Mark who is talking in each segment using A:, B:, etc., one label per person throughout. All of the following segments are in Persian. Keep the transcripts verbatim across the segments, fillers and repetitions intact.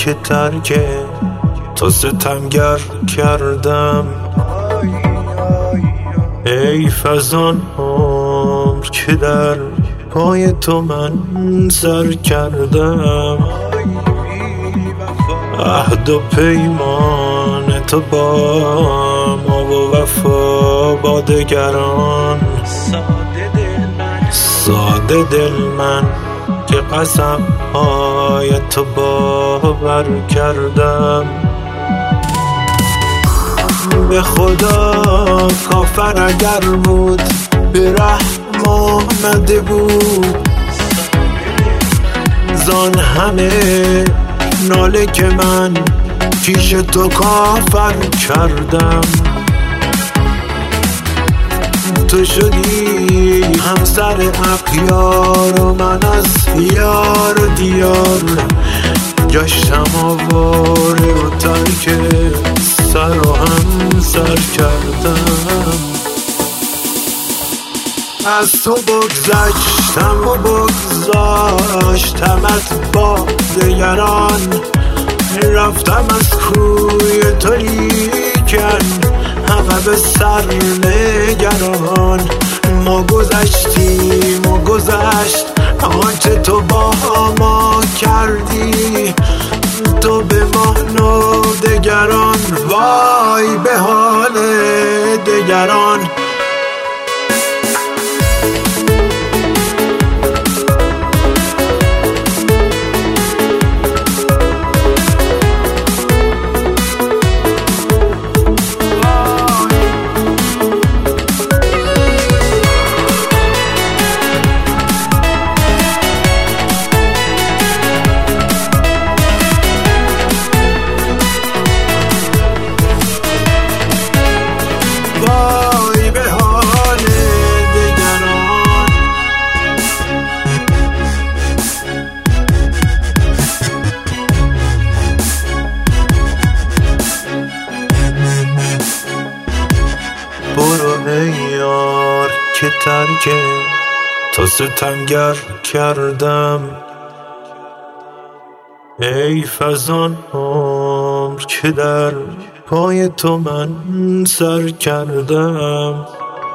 A: که ترک تو ستمگر کردم. ای فزان عمر که در پای تو من سر کردم. عهد و پیمان تو با ما و وفا با دگران. ساده دل من که قسم های تو باور کردم. به خدا کافر اگر بود به رحم آمده بود. زان همه ناله که من پیش تو کافر کردم. تو شدی همسر اغیار و من از یار و دیار گشتم آواره و ترک سر و هم سر کردم. از تو بگذشتم و بگذاشتمت با دگران. رفتم از کوی تو لیکن همه به سر نگران. ما گذشتیم و گذشت آنچه تو با ما کردی. تو به ما و دگران وای به حال دگران. برو ای یار که ترک تو ستمگر کردم. ای فزان عمر که در پای تو من سر کردم.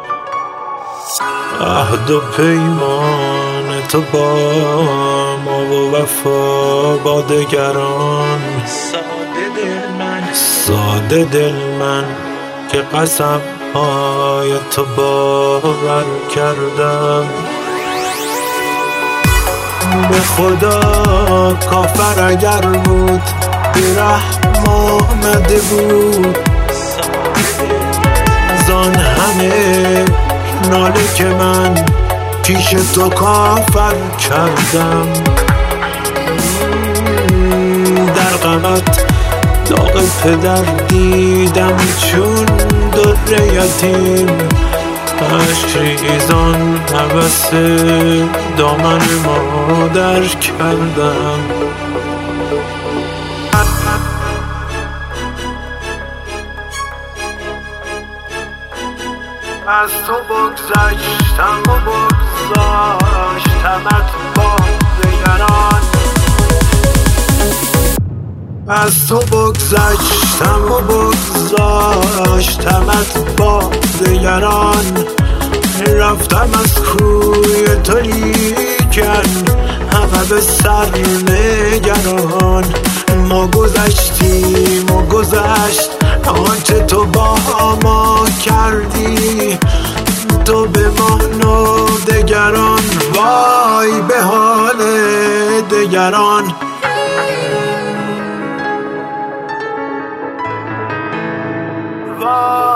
A: عهد و پیمان تو با ما و وفا با دگران. ساده دل من ساده دل من که قسم های تو باور کردم. به خدا کافر اگر بود به رحم آمده بود. زان همه ناله که من پیش تو کافر کردم. در غمت داغ پدر دیدم چون در یتیم. عشق ریزان هوس دامن مادر کردم. از تو بگذشتم و بگذاشتمت با دگران. از تو بگذشتم و بگذاشتمت با دگران. رفتم از کوی تو لیکن همه به سر نگران. ما گذشتیم و گذشت آنچه تو با ما کردی. تو به ما و دگران وای به حال دگران. وای